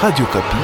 Radio Kapi.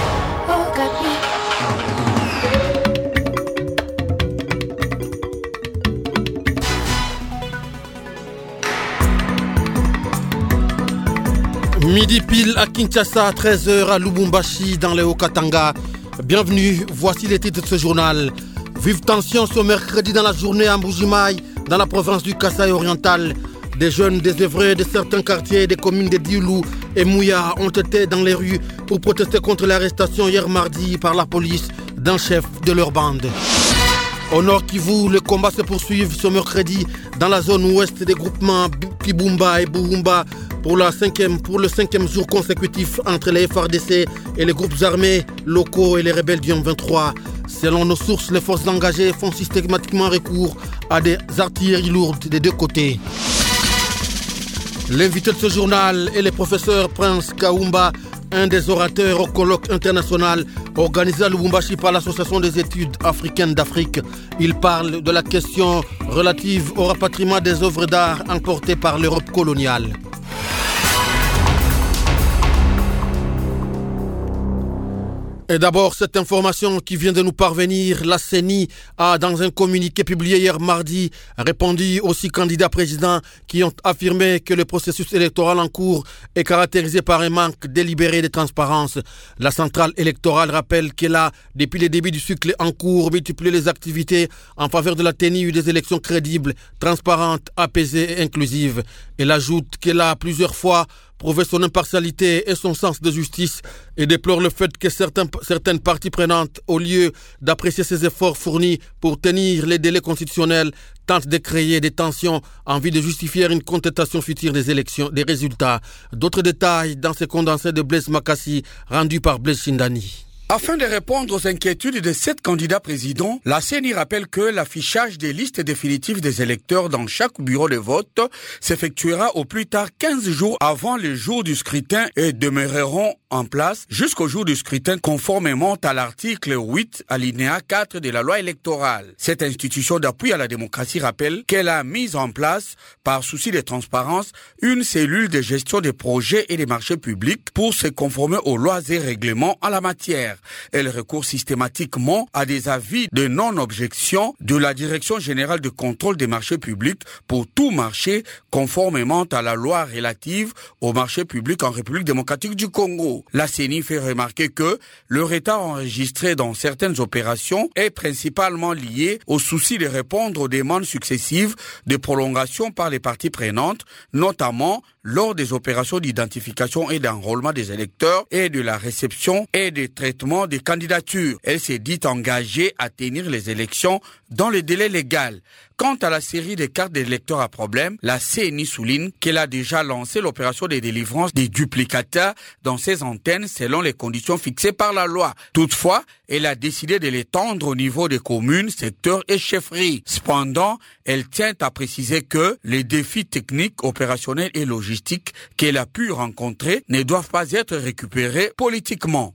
Midi pile à Kinshasa, 13h à Lubumbashi dans les Haut-Katanga. Bienvenue, voici les titres de ce journal. Vive tension ce mercredi dans la journée à Mbuji-Mayi, dans la province du Kasaï oriental. Des jeunes désœuvrés de certains quartiers des communes de Diulu et Mouya ont été dans les rues pour protester contre l'arrestation hier mardi par la police d'un chef de leur bande. Au Nord Kivu, le combat se poursuit ce mercredi dans la zone ouest des groupements Kibumba et Buhumba pour le cinquième jour consécutif entre les FARDC et les groupes armés locaux et les rebelles du M23. Selon nos sources, les forces engagées font systématiquement recours à des artilleries lourdes des deux côtés. L'invité de ce journal est le professeur Prince Kaumba, un des orateurs au colloque international organisé à Lubumbashi par l'Association des études africaines d'Afrique. Il parle de la question relative au rapatriement des œuvres d'art emportées par l'Europe coloniale. Et d'abord, cette information qui vient de nous parvenir, la CENI a, dans un communiqué publié hier mardi, répondu aux 6 candidats présidents qui ont affirmé que le processus électoral en cours est caractérisé par un manque délibéré de transparence. La centrale électorale rappelle qu'elle a, depuis le début du cycle en cours, multiplié les activités en faveur de la tenue des élections crédibles, transparentes, apaisées et inclusives. Elle ajoute qu'elle a plusieurs fois prouver son impartialité et son sens de justice et déplore le fait que certaines parties prenantes, au lieu d'apprécier ses efforts fournis pour tenir les délais constitutionnels, tentent de créer des tensions en vue de justifier une contestation future des élections, des résultats. D'autres détails dans ce condensé de Blaise Makassi rendu par Blaise Shindani. Afin de répondre aux inquiétudes de 7 candidats présidents, la CENI rappelle que l'affichage des listes définitives des électeurs dans chaque bureau de vote s'effectuera au plus tard 15 jours avant le jour du scrutin et demeureront en place jusqu'au jour du scrutin conformément à l'article 8 alinéa 4 de la loi électorale. Cette institution d'appui à la démocratie rappelle qu'elle a mis en place, par souci de transparence, une cellule de gestion des projets et des marchés publics pour se conformer aux lois et règlements en la matière. Elle recourt systématiquement à des avis de non-objection de la Direction générale de contrôle des marchés publics pour tout marché conformément à la loi relative aux marchés publics en République démocratique du Congo. La CENI fait remarquer que le retard enregistré dans certaines opérations est principalement lié au souci de répondre aux demandes successives de prolongation par les parties prenantes, notamment lors des opérations d'identification et d'enrôlement des électeurs et de la réception et des traitements des candidatures. Elle s'est dit engagée à tenir les élections dans le délai légal. Quant à la série des cartes d'électeurs à problème, la CENI souligne qu'elle a déjà lancé l'opération de délivrance des duplicata dans ses antennes selon les conditions fixées par la loi. Toutefois, elle a décidé de l'étendre au niveau des communes, secteurs et chefferies. Cependant, elle tient à préciser que les défis techniques, opérationnels et logistiques qu'elle a pu rencontrer ne doivent pas être récupérés politiquement.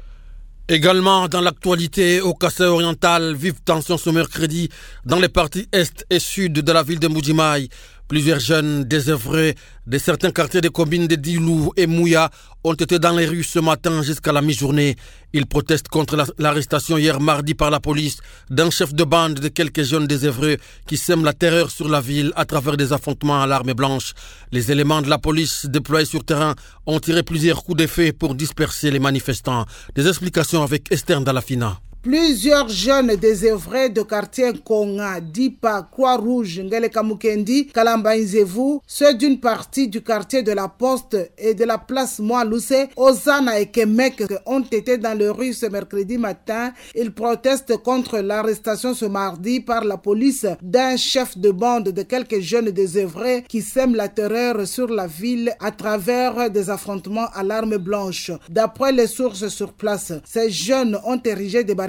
Également dans l'actualité, au Kasaï oriental, vive tension ce mercredi dans les parties est et sud de la ville de Mbuji-Mayi. Plusieurs jeunes désœuvrés de certains quartiers des communes de Diulu et Mouya ont été dans les rues ce matin jusqu'à la mi-journée. Ils protestent contre l'arrestation hier mardi par la police d'un chef de bande de quelques jeunes désœuvrés qui sèment la terreur sur la ville à travers des affrontements à l'arme blanche. Les éléments de la police déployés sur terrain ont tiré plusieurs coups d'effet pour disperser les manifestants. Des explications avec Esther Ndalafina. Plusieurs jeunes désœuvrés de quartier Konga, Dipa, Croix-Rouge, Ngeleka Mukendi, Kalamba Nzevu, ceux d'une partie du quartier de la Poste et de la place Moalousse, Ozana et Kemek ont été dans les rues ce mercredi matin. Ils protestent contre l'arrestation ce mardi par la police d'un chef de bande de quelques jeunes désœuvrés qui sèment la terreur sur la ville à travers des affrontements à l'arme blanche. D'après les sources sur place, ces jeunes ont érigé des barricades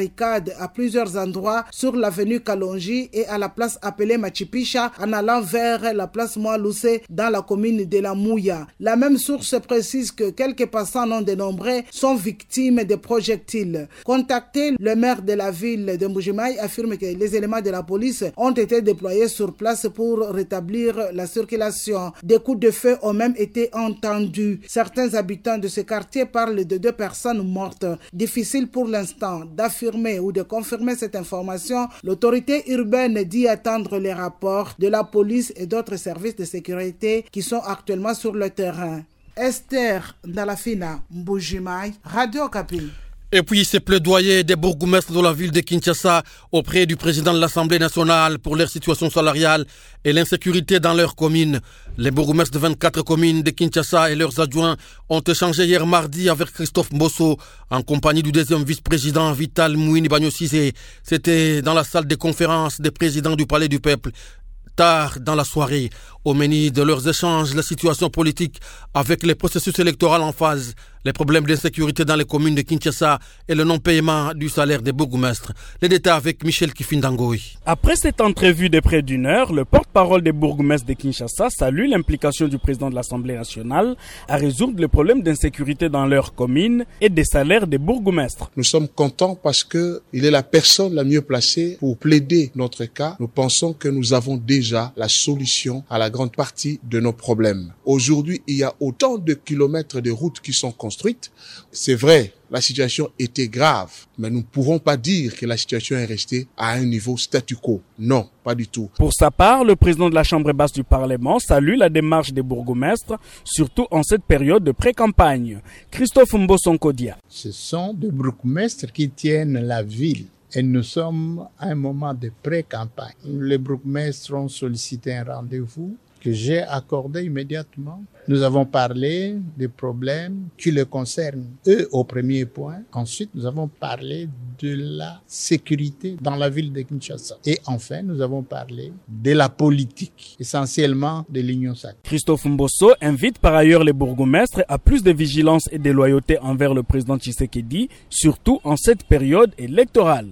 barricades à plusieurs endroits sur l'avenue Kalonji et à la place appelée Machipisha en allant vers la place Moaloussé dans la commune de la Mouya. La même source précise que quelques passants non dénombrés sont victimes de projectiles. Contacté, le maire de la ville de Mbujimaï affirme que les éléments de la police ont été déployés sur place pour rétablir la circulation. Des coups de feu ont même été entendus. Certains habitants de ce quartier parlent de 2 personnes mortes. Difficile pour l'instant d'affirmer ou de confirmer cette information. L'autorité urbaine dit attendre les rapports de la police et d'autres services de sécurité qui sont actuellement sur le terrain. Esther Ndalafina, Mbujimaï, Radio Okapi. Et puis ces plaidoyers des bourgmestres de la ville de Kinshasa auprès du président de l'Assemblée nationale pour leur situation salariale et l'insécurité dans leur commune. Les bourgmestres de 24 communes de Kinshasa et leurs adjoints ont échangé hier mardi avec Christophe Mbosso en compagnie du deuxième vice-président Vital Mouini Bagnosizé. C'était dans la salle de conférence des présidents du Palais du Peuple. Tard dans la soirée, au menu de leurs échanges, la situation politique avec les processus électoraux en phase, les problèmes d'insécurité dans les communes de Kinshasa et le non-paiement du salaire des bourgmestres. Les détails avec Michel Kifindangoui. Après cette entrevue de près d'1 heure, le porte-parole des bourgmestres de Kinshasa salue l'implication du président de l'Assemblée nationale à résoudre les problèmes d'insécurité dans leurs communes et des salaires des bourgmestres. Nous sommes contents parce que il est la personne la mieux placée pour plaider notre cas. Nous pensons que nous avons déjà la solution à la grande partie de nos problèmes. Aujourd'hui, il y a autant de kilomètres de routes qui sont construites. C'est vrai, la situation était grave, mais nous ne pourrons pas dire que la situation est restée à un niveau statu quo. Non, pas du tout. Pour sa part, le président de la Chambre basse du Parlement salue la démarche des bourgmestres, surtout en cette période de pré-campagne. Christophe Mbosonkodia. Ce sont des bourgmestres qui tiennent la ville. Et nous sommes à un moment de pré-campagne. Les bourgmestres ont sollicité un rendez-vous que j'ai accordé immédiatement. Nous avons parlé des problèmes qui les concernent, eux, au premier point. Ensuite, nous avons parlé de la sécurité dans la ville de Kinshasa. Et enfin, nous avons parlé de la politique, essentiellement de l'Union sacrée. Christophe Mbosso invite par ailleurs les bourgmestres à plus de vigilance et de loyauté envers le président Tshisekedi, surtout en cette période électorale.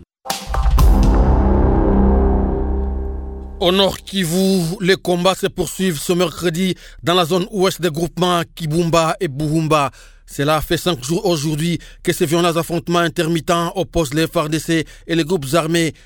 Au Nord Kivu, les combats se poursuivent ce mercredi dans la zone ouest des groupements Kibumba et Buhumba. Cela fait 5 jours aujourd'hui que ces violents affrontements intermittents opposent les FARDC et les groupes armés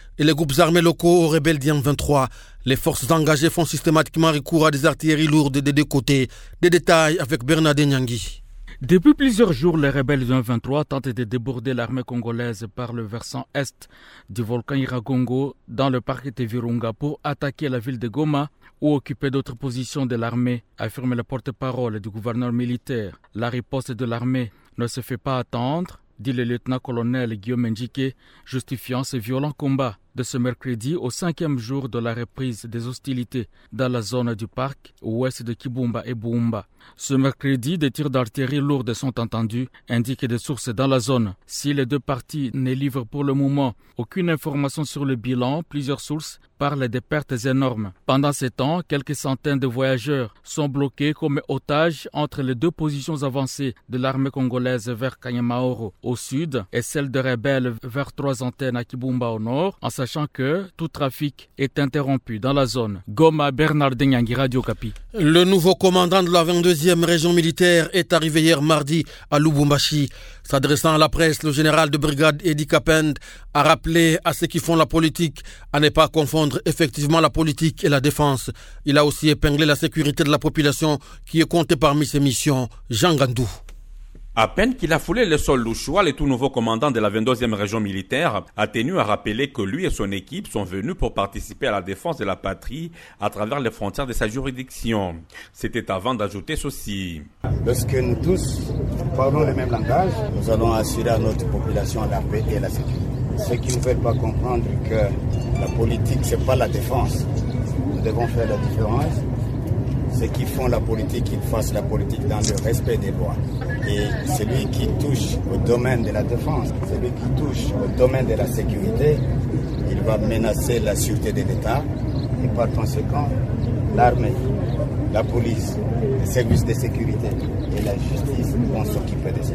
locaux aux rebelles d'IM23. Les forces engagées font systématiquement recours à des artilleries lourdes des 2 côtés. Des détails avec Bernadette Nyangui. Depuis plusieurs jours, les rebelles du M23 tentent de déborder l'armée congolaise par le versant est du volcan Iragongo dans le parc de Virunga pour attaquer la ville de Goma ou occuper d'autres positions de l'armée, affirme le porte-parole du gouverneur militaire. La riposte de l'armée ne se fait pas attendre, dit le lieutenant-colonel Guillaume Ndjike, justifiant ces violents combats de ce mercredi au 5e jour de la reprise des hostilités dans la zone du parc ouest de Kibumba et Buhumba. Ce mercredi, des tirs d'artillerie lourde sont entendus, indiquent des sources dans la zone. Si les 2 parties ne livrent pour le moment aucune information sur le bilan, plusieurs sources parlent de pertes énormes. Pendant ce temps, quelques centaines de voyageurs sont bloqués comme otages entre les 2 positions avancées de l'armée congolaise vers Kanyamaoro au sud et celle de rebelles vers 3 antennes à Kibumba au nord, en sachant que tout trafic est interrompu dans la zone. Goma, Bernardin Nyangi, Radio Okapi. Le nouveau commandant de la 22e région militaire est arrivé hier mardi à Lubumbashi. S'adressant à la presse, le général de brigade Edi Kapend a rappelé à ceux qui font la politique à ne pas confondre effectivement la politique et la défense. Il a aussi épinglé la sécurité de la population qui est comptée parmi ses missions. Jean Gandou. À peine qu'il a foulé le sol louchois, le tout nouveau commandant de la 22e région militaire a tenu à rappeler que lui et son équipe sont venus pour participer à la défense de la patrie à travers les frontières de sa juridiction. C'était avant d'ajouter ceci. Lorsque nous tous parlons le même langage, nous allons assurer à notre population la paix et la sécurité. Ceux qui ne veulent pas comprendre que la politique, c'est pas la défense. Nous devons faire la différence. Ceux qui font la politique, ils fassent la politique dans le respect des lois. Et celui qui touche au domaine de la défense, celui qui touche au domaine de la sécurité, il va menacer la sûreté de l'État. Et par conséquent, l'armée, la police, les services de sécurité et la justice vont s'occuper de ça.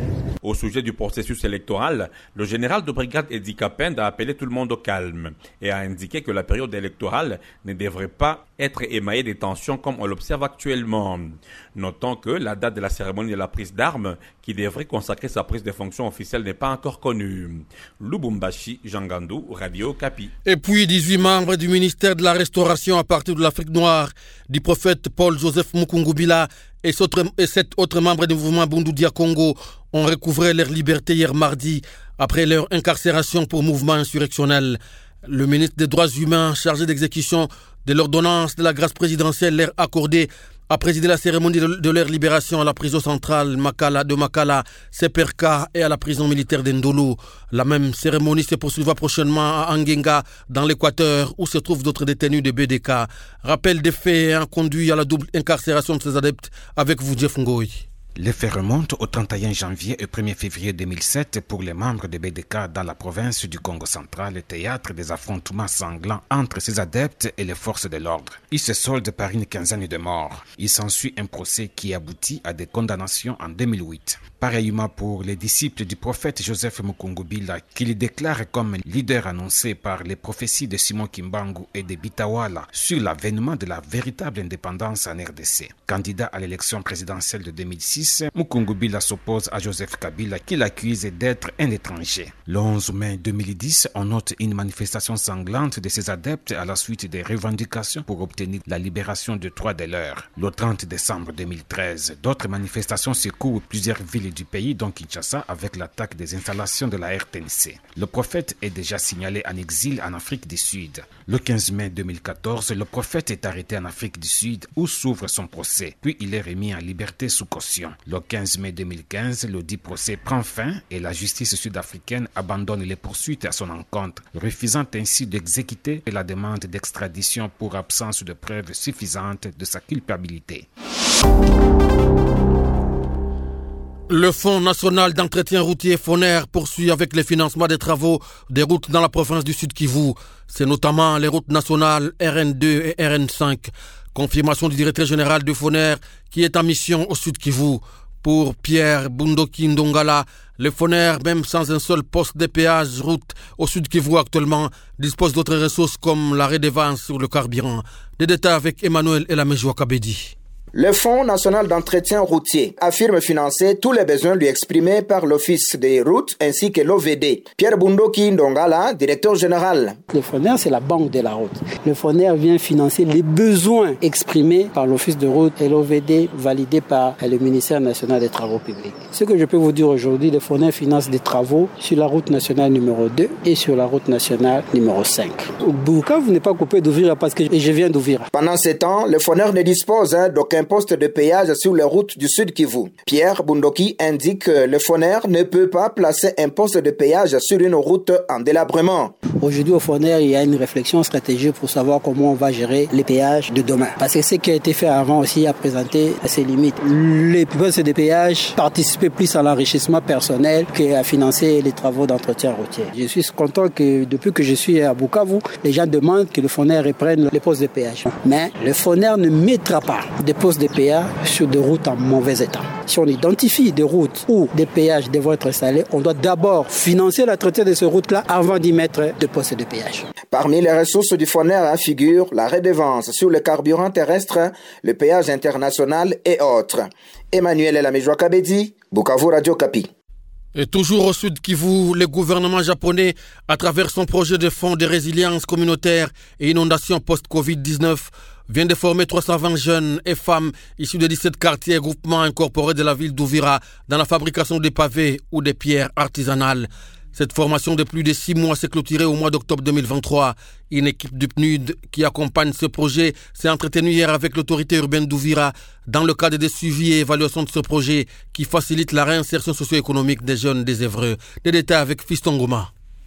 Au sujet du processus électoral, le général de brigade Edi Kapend a appelé tout le monde au calme et a indiqué que la période électorale ne devrait pas être émaillée des tensions comme on l'observe actuellement. Notons que la date de la cérémonie de la prise d'armes, qui devrait consacrer sa prise de fonction officielle, n'est pas encore connue. Lubumbashi, Jangandou, Radio Kapi. Et puis 18 membres du ministère de la Restauration à partir de l'Afrique noire, du prophète Paul-Joseph Mukungubila et 7 autres membres du mouvement Bundu Dia Congo ont recouvré leur liberté hier mardi après leur incarcération pour mouvement insurrectionnel. Le ministre des Droits humains chargé d'exécution de l'ordonnance de la grâce présidentielle leur accordée a présidé la cérémonie de leur libération à la prison centrale de Makala, Seperka et à la prison militaire d'Endolo. La même cérémonie se poursuivra prochainement à Angenga, dans l'Équateur, où se trouvent d'autres détenus de BDK. Rappel des faits ayant conduit à la double incarcération de ces adeptes avec vous, Jeff Ngoy. Les faits remontent au 31 janvier et 1er février 2007 pour les membres de BDK dans la province du Congo central, théâtre des affrontements sanglants entre ces adeptes et les forces de l'ordre. Ils se soldent par une quinzaine de morts. Il s'ensuit un procès qui aboutit à des condamnations en 2008. Pareillement pour les disciples du prophète Joseph Mukungubila, qu'il déclare comme leader annoncé par les prophéties de Simon Kimbangu et de Bitawala sur l'avènement de la véritable indépendance en RDC. Candidat à l'élection présidentielle de 2006, Mukungubila s'oppose à Joseph Kabila qui l'accuse d'être un étranger. Le 11 mai 2010, on note une manifestation sanglante de ces adeptes à la suite des revendications pour obtenir la libération de 3 de leurs. Le 30 décembre 2013, d'autres manifestations secouent plusieurs villes du pays, dont Kinshasa, avec l'attaque des installations de la RTNC. Le prophète est déjà signalé en exil en Afrique du Sud. Le 15 mai 2014, le prophète est arrêté en Afrique du Sud où s'ouvre son procès, puis il est remis en liberté sous caution. Le 15 mai 2015, le dit procès prend fin et la justice sud-africaine abandonne les poursuites à son encontre, refusant ainsi d'exécuter la demande d'extradition pour absence de preuves suffisantes de sa culpabilité. Le Fonds national d'entretien routier FONER poursuit avec le financement des travaux des routes dans la province du Sud Kivu. C'est notamment les routes nationales RN2 et RN5. Confirmation du directeur général de FONER qui est en mission au Sud Kivu. Pour Pierre Bundoki Ndongala, le FONER, même sans un seul poste de péage route au Sud Kivu actuellement, dispose d'autres ressources comme la redevance sur le carburant. Des détails avec Emmanuel Elamejoua Kabedi. Le Fonds national d'entretien routier affirme financer tous les besoins lui exprimés par l'Office des routes ainsi que l'OVD. Pierre Bundoki Ndongala, directeur général. Le FONER, c'est la banque de la route. Le FONER vient financer les besoins exprimés par l'Office de route et l'OVD validé par le ministère national des travaux publics. Ce que je peux vous dire aujourd'hui, le FONER finance des travaux sur la route nationale numéro 2 et sur la route nationale numéro 5. Bukavu n'est pas coupé d'Ouvira parce que je viens d'Ouvira. Pendant ce temps, le FONER ne dispose d'aucun poste de péage sur les routes du Sud Kivu. Pierre Bundoki indique que le FONER ne peut pas placer un poste de péage sur une route en délabrement. Aujourd'hui au FONER, il y a une réflexion stratégique pour savoir comment on va gérer les péages de demain. Parce que ce qui a été fait avant aussi a présenté ses limites. Les postes de péage participaient plus à l'enrichissement personnel qu'à financer les travaux d'entretien routier. Je suis content que depuis que je suis à Bukavu, les gens demandent que le FONER reprenne les postes de péage. Mais le FONER ne mettra pas des postes de péage sur des routes en mauvais état. Si on identifie des routes où des péages devront être installés, on doit d'abord financer l'entretien de ces routes-là avant d'y mettre des postes de péage. Parmi les ressources du FONER figurent la redevance sur le carburant terrestre, le péage international et autres. Emmanuel Elamejoua Kabedi, Bukavu, Radio Kapi. Et toujours au Sud Kivu, le gouvernement japonais, à travers son projet de fonds de résilience communautaire et inondation post-Covid-19, vient de former 320 jeunes et femmes issus de 17 quartiers et groupements incorporés de la ville d'Ouvira dans la fabrication des pavés ou des pierres artisanales. Cette formation de plus de 6 mois s'est clôturée au mois d'octobre 2023. Une équipe du PNUD qui accompagne ce projet s'est entretenue hier avec l'autorité urbaine d'Ouvira dans le cadre des suivis et évaluations de ce projet qui facilite la réinsertion socio-économique des jeunes désœuvreux. Des détails avec Fiston Goma.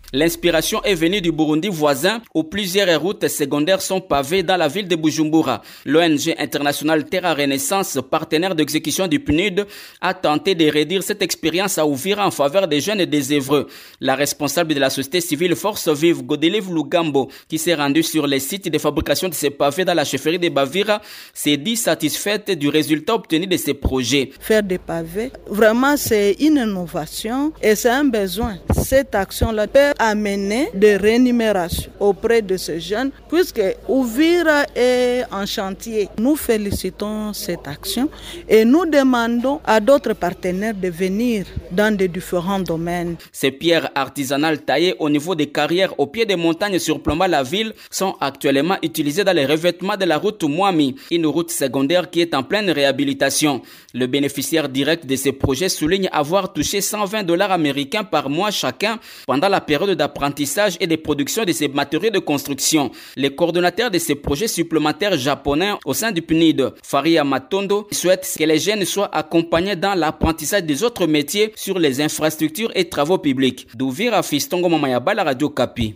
L'inspiration est venue du Burundi voisin où plusieurs routes secondaires sont pavées dans la ville de Bujumbura. L'ONG internationale Terra Renaissance, partenaire d'exécution du PNUD, a tenté de réduire cette expérience à Uvira en faveur des jeunes désœuvreux. La responsable de la société civile Force Vive, Godelive Lugambo, qui s'est rendue sur les sites de fabrication de ces pavés dans la chefferie de Bavira, s'est dit satisfaite du résultat obtenu de ces projets. Faire des pavés, vraiment c'est une innovation et c'est un besoin. Cette action-là peut amener des rémunérations auprès de ces jeunes puisque Uvira est en chantier. Nous félicitons cette action et nous demandons à d'autres partenaires de venir dans des différents domaines. Ces pierres artisanales taillées au niveau des carrières au pied des montagnes surplombant la ville sont actuellement utilisées dans les revêtements de la route Mwami, une route secondaire qui est en pleine réhabilitation. Le bénéficiaire direct de ces projets souligne avoir touché $120 américains par mois chacun pendant la période d'apprentissage et de production de ces matériaux de construction. Les coordonnateurs de ces projets supplémentaires japonais au sein du PNID, Faria Matondo, souhaitent que les jeunes soient accompagnés dans l'apprentissage des autres métiers sur les infrastructures et travaux publics. D'Uvira, Fistongo Mamayaba, la Radio Kapi.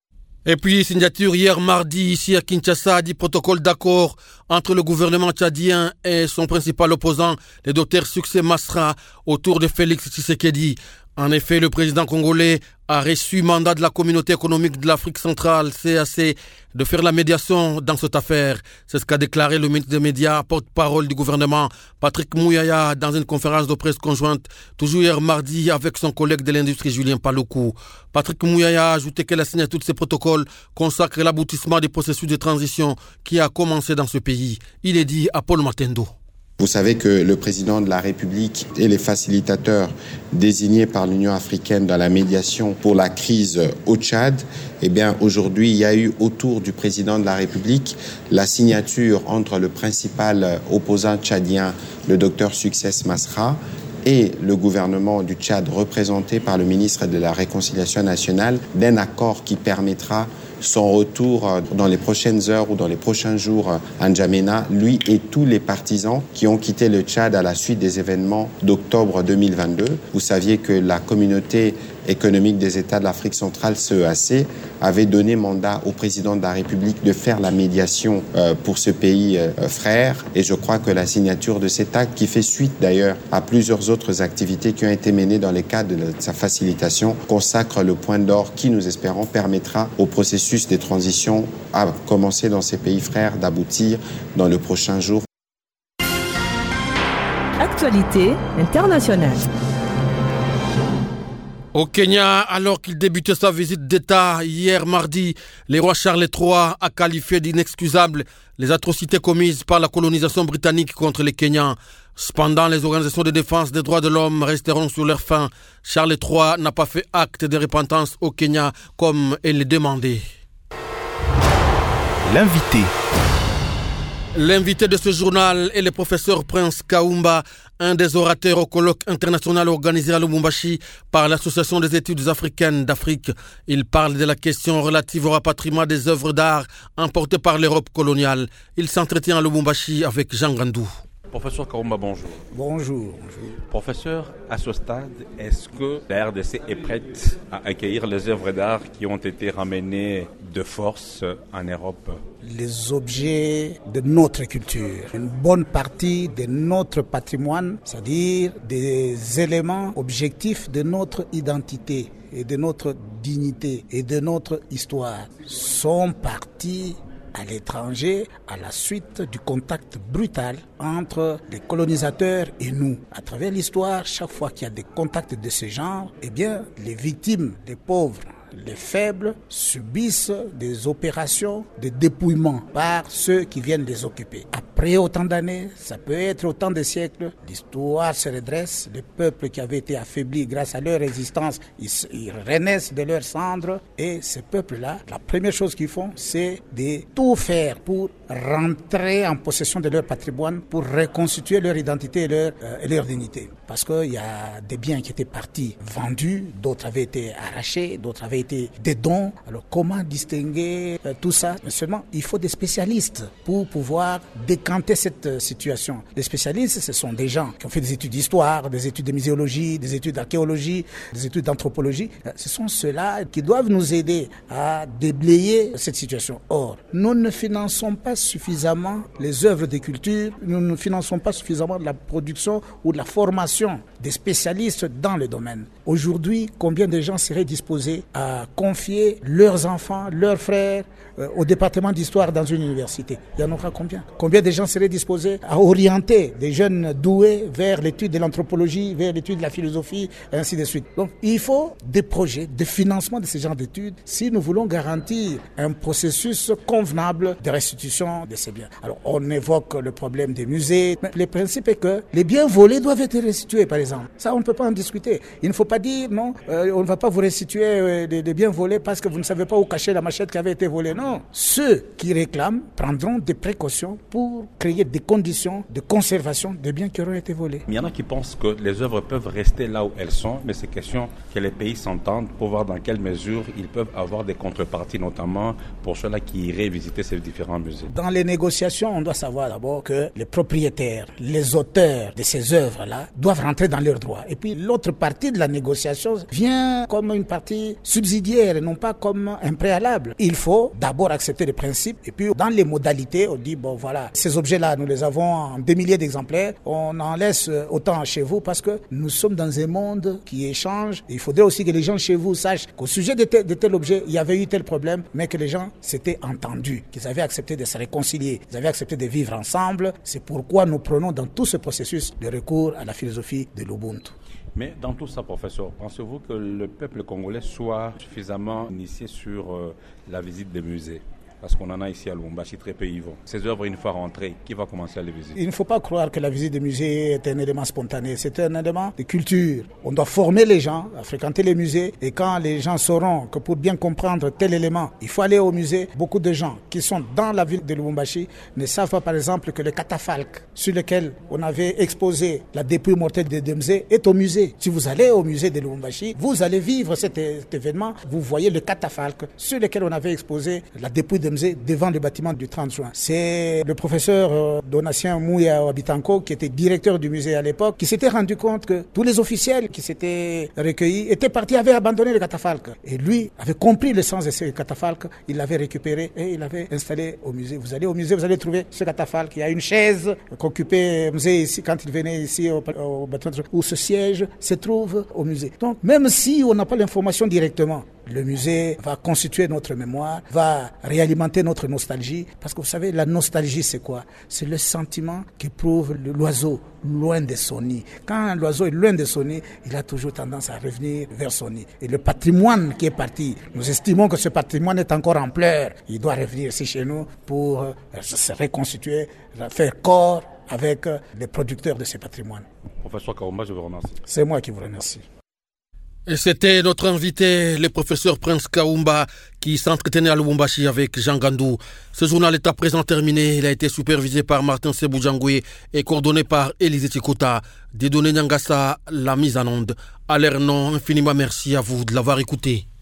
Et puis, signature hier mardi ici à Kinshasa du protocole d'accord entre le gouvernement tchadien et son principal opposant, le docteur Succès Masra, autour de Félix Tshisekedi. En effet, le président congolais a reçu mandat de la communauté économique de l'Afrique centrale, CAC, de faire la médiation dans cette affaire. C'est ce qu'a déclaré le ministre des Médias, porte-parole du gouvernement, Patrick Mouyaya, dans une conférence de presse conjointe, toujours hier mardi, avec son collègue de l'industrie, Julien Paloukou. Patrick Mouyaya a ajouté que la signature de ces protocoles consacre l'aboutissement du processus de transition qui a commencé dans ce pays. Il est dit à Paul Matendo. Vous savez que le président de la République et les facilitateurs désignés par l'Union africaine dans la médiation pour la crise au Tchad, eh bien aujourd'hui il y a eu autour du président de la République la signature entre le principal opposant tchadien, le docteur Succès Masra, et le gouvernement du Tchad représenté par le ministre de la Réconciliation nationale d'un accord qui permettra son retour dans les prochaines heures ou dans les prochains jours à N'Djamena, lui et tous les partisans qui ont quitté le Tchad à la suite des événements d'octobre 2022. Vous saviez que la communauté économique des États de l'Afrique centrale, CEAC, avait donné mandat au président de la République de faire la médiation pour ce pays frère. Et je crois que la signature de cet acte, qui fait suite d'ailleurs à plusieurs autres activités qui ont été menées dans le cadre de sa facilitation, consacre le point d'or qui, nous espérons, permettra au processus de transition à commencer dans ces pays frères d'aboutir dans le prochain jour. Actualité internationale. Au Kenya, alors qu'il débutait sa visite d'État hier mardi, le roi Charles III a qualifié d'inexcusables les atrocités commises par la colonisation britannique contre les Kenyans. Cependant, les organisations de défense des droits de l'homme resteront sur leur faim. Charles III n'a pas fait acte de repentance au Kenya comme elle le demandait. L'invité de ce journal est le professeur Prince Kaumba, un des orateurs au colloque international organisé à Lubumbashi par l'Association des études africaines d'Afrique. Il parle de la question relative au rapatriement des œuvres d'art emportées par l'Europe coloniale. Il s'entretient à Lubumbashi avec Jean Grandou. Professeur Kaumba, bonjour. Bonjour. Professeur, à ce stade, est-ce que la RDC est prête à accueillir les œuvres d'art qui ont été ramenées de force en Europe? Les objets de notre culture, une bonne partie de notre patrimoine, c'est-à-dire des éléments objectifs de notre identité et de notre dignité et de notre histoire, sont partis à l'étranger à la suite du contact brutal entre les colonisateurs et nous. À travers l'histoire, chaque fois qu'il y a des contacts de ce genre, eh bien, les victimes, les pauvres, les faibles subissent des opérations de dépouillement par ceux qui viennent les occuper. Après autant d'années, ça peut être autant de siècles, l'histoire se redresse, les peuples qui avaient été affaiblis grâce à leur résistance, ils renaissent de leurs cendres, et ces peuples-là, la première chose qu'ils font, c'est de tout faire pour rentrer en possession de leur patrimoine pour reconstituer leur identité et leur dignité. Parce qu'il y a des biens qui étaient partis vendus, d'autres avaient été arrachés, d'autres avaient été des dons. Alors comment distinguer tout ça? Mais seulement, il faut des spécialistes pour pouvoir décanter cette situation. Les spécialistes, ce sont des gens qui ont fait des études d'histoire, des études de muséologie, des études d'archéologie, des études d'anthropologie. Ce sont ceux-là qui doivent nous aider à déblayer cette situation. Or, nous ne finançons pas suffisamment les œuvres de culture, nous ne finançons pas suffisamment la production ou de la formation des spécialistes dans le domaine. Aujourd'hui, combien de gens seraient disposés à confier leurs enfants, leurs frères au département d'histoire dans une université? Il y en aura combien? Combien de gens seraient disposés à orienter des jeunes doués vers l'étude de l'anthropologie, vers l'étude de la philosophie, et ainsi de suite? Donc, il faut des projets de financement de ce genre d'études si nous voulons garantir un processus convenable de restitution de ces biens. Alors, on évoque le problème des musées, mais le principe est que les biens volés doivent être restitués, par exemple. Ça, on ne peut pas en discuter. Il ne faut pas dire, non, on ne va pas vous restituer des biens volés parce que vous ne savez pas où cacher la machette qui avait été volée. Non. Ceux qui réclament prendront des précautions pour créer des conditions de conservation des biens qui auront été volés. Il y en a qui pensent que les œuvres peuvent rester là où elles sont, mais c'est question que les pays s'entendent pour voir dans quelle mesure ils peuvent avoir des contreparties, notamment pour ceux-là qui iraient visiter ces différents musées. Dans les négociations, on doit savoir d'abord que les propriétaires, les auteurs de ces œuvres-là doivent rentrer dans leurs droits. Et puis l'autre partie de la négociation vient comme une partie subsidiaire et non pas comme un préalable. Il faut d'abord accepter les principes et puis dans les modalités, on dit, bon voilà, ces objets-là, nous les avons en des milliers d'exemplaires, on en laisse autant chez vous parce que nous sommes dans un monde qui échange. Il faudrait aussi que les gens chez vous sachent qu'au sujet de tel objet, il y avait eu tel problème, mais que les gens s'étaient entendus, qu'ils avaient accepté de se réconcilier, ils avaient accepté de vivre ensemble. C'est pourquoi nous prenons dans tout ce processus le recours à la philosophie de l'Ubuntu. Mais dans tout ça, professeur, pensez-vous que le peuple congolais soit suffisamment initié sur la visite des musées? Parce qu'on en a ici à Lubumbashi très peu y vont. Ces œuvres, une fois rentrées, qui va commencer à les visiter? Il ne faut pas croire que la visite des musées est un élément spontané. C'est un élément de culture. On doit former les gens à fréquenter les musées. Et quand les gens sauront que pour bien comprendre tel élément, il faut aller au musée, beaucoup de gens qui sont dans la ville de Lubumbashi ne savent pas, par exemple, que le catafalque sur lequel on avait exposé la dépouille mortelle de Demzé est au musée. Si vous allez au musée de Lubumbashi, vous allez vivre cet événement. Vous voyez le catafalque sur lequel on avait exposé la dépouille de devant le bâtiment du 30 juin. C'est le professeur Donatien Mouya Abitanko, qui était directeur du musée à l'époque, qui s'était rendu compte que tous les officiels qui s'étaient recueillis étaient partis, avaient abandonné le catafalque. Et lui avait compris le sens de ce catafalque, il l'avait récupéré et il l'avait installé au musée. Vous allez au musée, vous allez trouver ce catafalque. Il y a une chaise qu'occupait le musée ici, quand il venait ici au bâtiment, où ce siège se trouve au musée. Donc, même si on n'a pas l'information directement, le musée va constituer notre mémoire, va réalimenter notre nostalgie. Parce que vous savez, la nostalgie, c'est quoi? C'est le sentiment qu'éprouve l'oiseau loin de son nid. Quand l'oiseau est loin de son nid, il a toujours tendance à revenir vers son nid. Et le patrimoine qui est parti, nous estimons que ce patrimoine est encore en pleurs. Il doit revenir ici chez nous pour se reconstituer, faire corps avec les producteurs de ce patrimoine. Professeur Kaoumba, je vous remercie. C'est moi qui vous remercie. Et c'était notre invité, le professeur Prince Kaoumba, qui s'entretenait à Lubumbashi avec Jean Gandou. Ce journal est à présent terminé. Il a été supervisé par Martin Sebou-Djangoué et coordonné par Élisée Tikota. Dieudonné Nyangassa, la mise en onde. À leur nom, infiniment merci à vous de l'avoir écouté.